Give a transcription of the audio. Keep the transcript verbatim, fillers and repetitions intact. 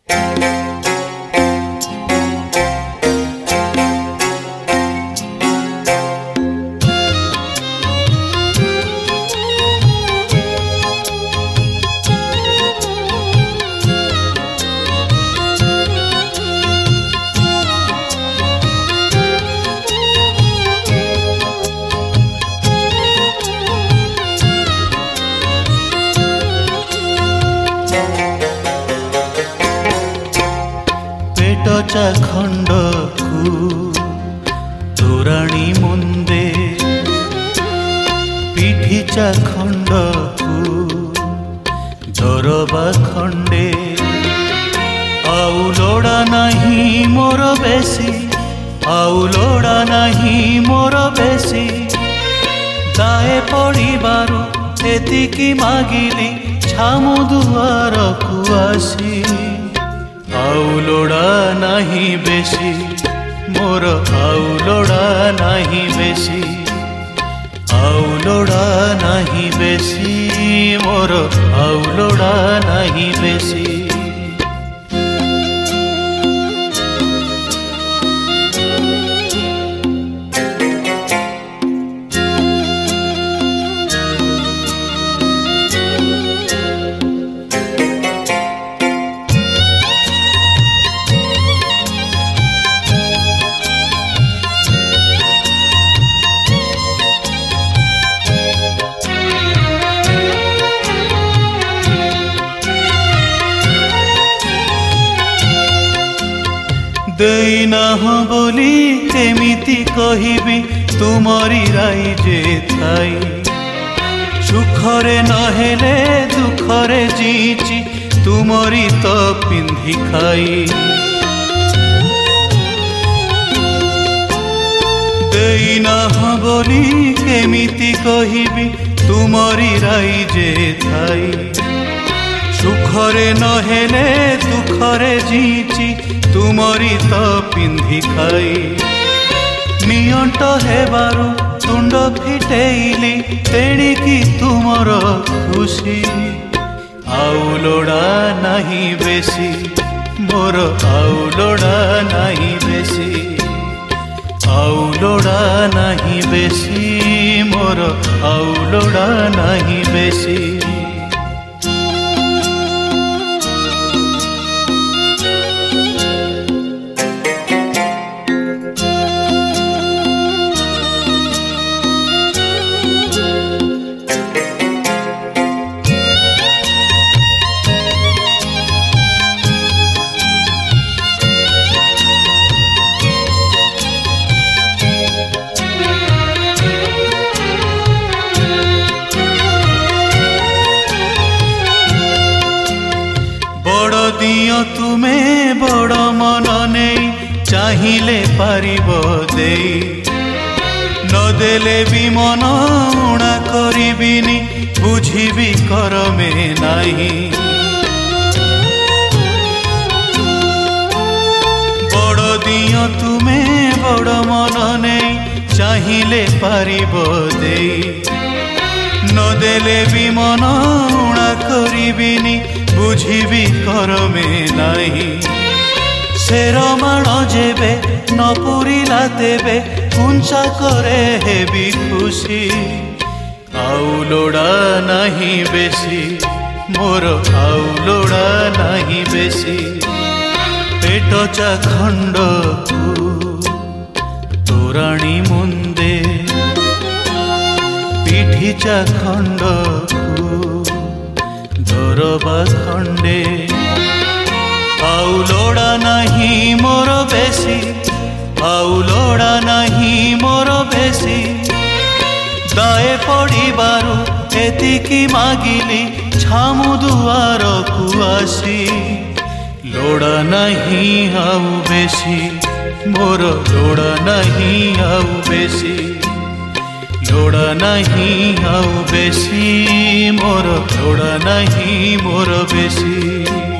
पेटचा खंडकू तोराणी मुंदे पिठीचा खंडकू दरबा खंडे आउ लोड़ा नहीं मोर बेसी आउ लोड़ा नहीं मोर बेसी दाए पड़िबारु एतिकी मागिली छामु दुआरकू आसी आउ लोड़ा नहीं बेसी मोर आउ लोड़ा नहीं बेसी आउ लोड़ा नहीं बेसी मोर आउ लोड़ा नहीं बेसी। देना बोली केमिति कहिबी तुमरी राइजे थाई सुखरे नहेले दुखरे जीची तुमरी तो पिंधि खाई देना बोली केमिति कहिबी तुमरी राइजे थाई सुखरे नहेले दुखरे जीची तुमरी तो पिंधि खाई नियंट हेबारु तुंड फिटेइली तेणिकी तुमर खुशी आउ लोड़ा नहीं बेसी मोर आउ लोड़ा नहीं बेसी आउ लोड़ा नहीं बेसी मोर आउ लोड़ा नहीं बेसी। दियो तुम्हें बड़ मन नहीं चाहिए पारिब देई नदेले भी मन उणा करिबिनी बुझिबी करमे नाही बड़ दियो तुम्हें बड़ मन नहीं चाहिए पारिब देई नदेले भी मन उणा करिबिनी बुझिबी करमे नाही शेरमाण जेबे न पुरिला देबे उंचा करे हेबी खुशी आउ लोड़ा नहीं बेसी मोर आउ लोड़ा नहीं बेसी पेटचा खंडकू तोराणी मुंदे पिठीचा खंडकू दरबा खंडे आउ लोड़ा नहीं मोर बेसी आउ लोड़ा नहीं मोर बेसी दाए पड़िबारु एतिकी मागिली छामु दुआरकू आसी लोड़ा नहीं आउ बेसी मोर लोड़ा नहीं आउ बेसी लोड़ा नहीं आउ बेसी मोर लोड़ा नहीं मोर बेसी।